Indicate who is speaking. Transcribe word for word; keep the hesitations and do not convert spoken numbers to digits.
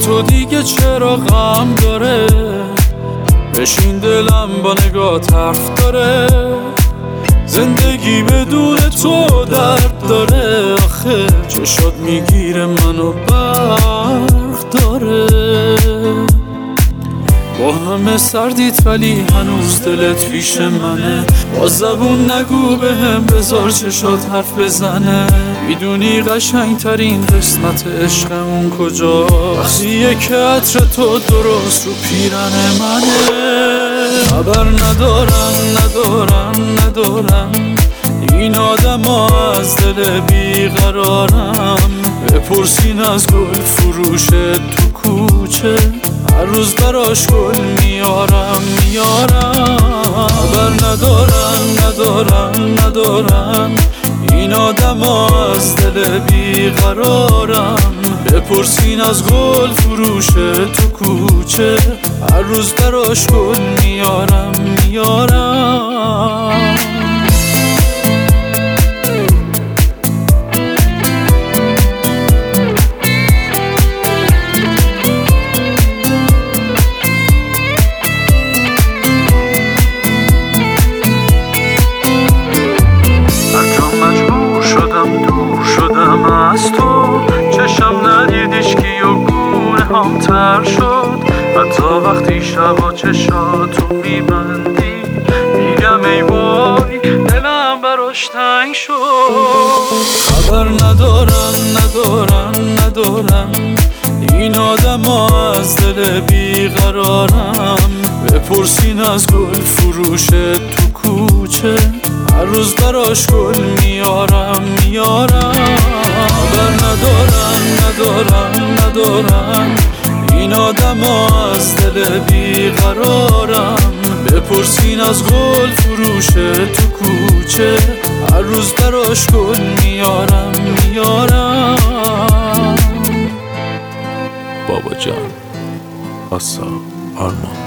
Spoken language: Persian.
Speaker 1: تو دیگه چرا غم داره؟ بشین دلم با نگات حرف داره. زندگی بدون تو درد داره. آخه چشات میگیره منو برق داره. با همه سردیت ولی هنوز دلت پیش منه. با زبون نگو به هم بذار چشات حرف بزنه. میدونی قشنگ ترین قسمت عشقمون کجا؟ وقتیه که عطر تو درست رو پیرن منه. خبر ندارم ندارم ندارم این آدم ها از دل بیقرارم. بپرسین از گل فروش تو کوچه، هر روز براش گل میارم میارم. خبر ندارم ندارم ندارم این آدم ها از دل بیقرارم. بپرسین از گل فروش تو کوچه، هر روز براش گل میارم میارم. از تو چشم ندیدیش کی و گونه هم تر شد. حتی وقتی شبا چشاتو میبندی میگم ای وای دلم براش تنگ شد. خبر ندارم ندارم ندارم این آدم ها از دل بیقرارم. بپرسین از گل فروش تو کوچه، هر روز براش گل میارم میارم. خبر ندارم ندارم ندارم این آدم ها از دل بیقرارم. بپرسین از گل فروش تو کوچه، هر روز براش گل میارم میارم.
Speaker 2: بابا جان آسا آرمان.